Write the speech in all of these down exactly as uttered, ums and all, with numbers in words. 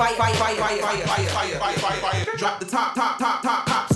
fire, fire, fire, fire, fire, fire, fire, fire, fire. Drop the top, top, top, top, tops.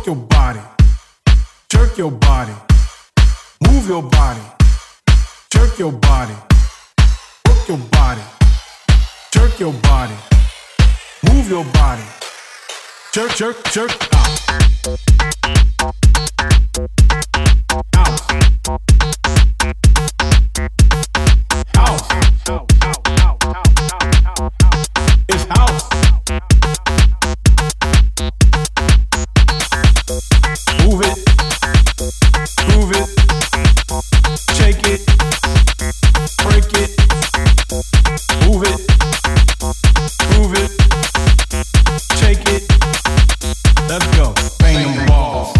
Work your body, jerk your body, move your body, jerk your body, work your body, jerk your body, move your body, jerk, jerk, jerk out. Out. House. It's house. Move it, move it, shake it, break it, move it, move it, shake it. Let's go. Bang them balls.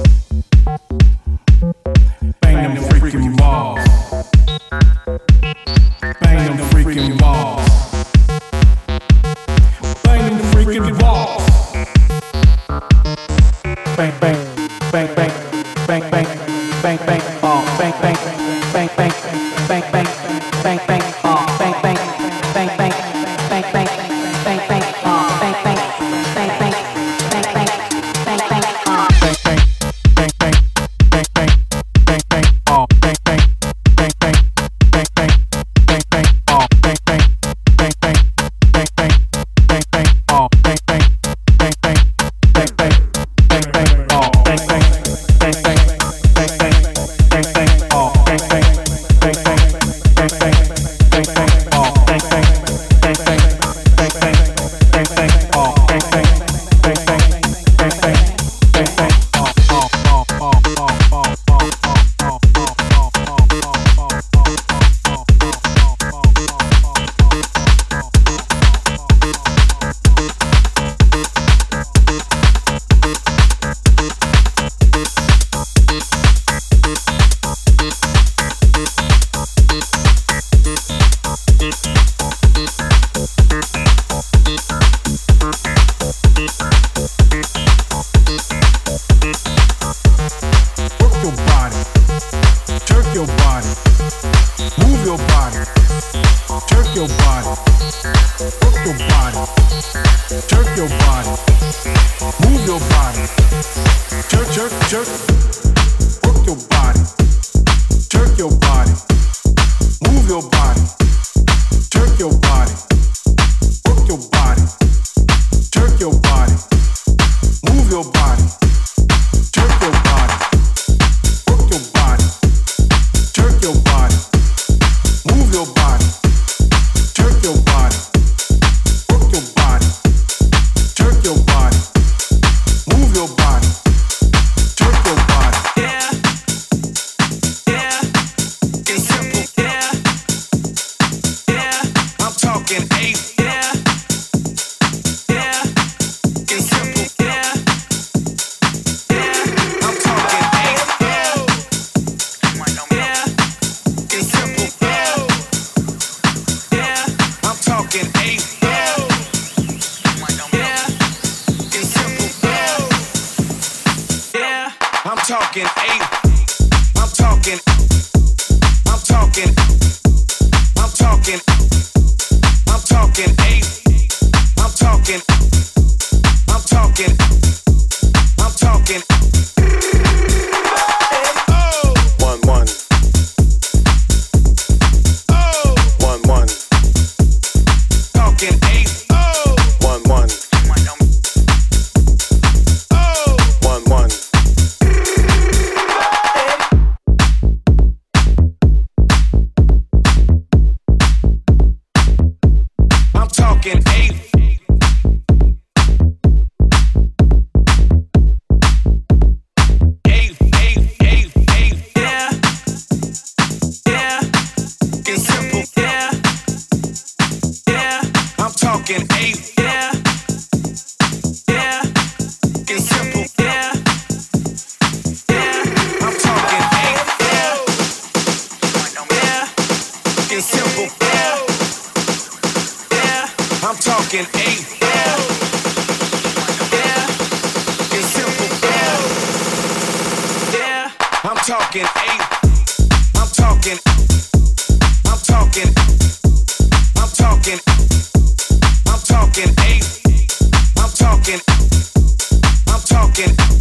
Bang them freaking balls. Bang them freaking balls. Bang them freaking balls. Bang bang bang bang bang bang bang bang ball bang bang bang bang bang bang bang bang ball bang bang bang bang bang bang bang bang ball bang bang bang bang bang bang bang bang ball bang bang bang bang bang bang bang bang ball bang bang bang bang bang bang bang bang ball bang bang bang bang bang bang bang bang ball bang bang bang bang bang bang bang bang ball bang bang bang bang bang bang bang bang ball bang bang bang bang bang bang bang bang ball bang bang bang bang bang bang bang bang ball bang bang bang bang bang bang bang bang ball ball ball ball ball ball ball Work your body, jerk your body, move your body, jerk your body, work your body, jerk your body, move your body, jerk, jerk, jerk, work your body, jerk your body, move your body, jerk your body, work your body, jerk your body, move your body, jerk your body, work your body, jerk your body, move your body, jerk your body, work your body, jerk your body, move your body, jerk your body. Yeah, yeah, it's simple. Yeah, yeah, I'm talking eight. Yeah, yeah, it's simple. Yeah, yeah, I'm talking eight. Yeah, yeah, it's simple. Yeah, yeah, I'm talking eight. Yeah, yeah, it's simple. Yeah, I'm talking eight. I'm talking. I'm talking. I'm talking. I'm talking eight. I'm talking. I'm talking. I'm talking. Oh, One one oh, one one talking eight. Oh, one one oh, one one. I'm talking eight. Eight, eight, eight, eight. Yeah, yeah, it's simple. Yeah, yeah, I'm talking eight. Yeah, yeah, it's simple. Yeah, yeah, I'm talking eight. Yeah, yeah, it's simple. Yeah, yeah, I'm talking eight. Yeah, yeah, it's simple. Yeah, yeah, I'm talking eight. I'm talking. I'm talking. I'm talking. I'm talking eight. I'm talking. I'm talking.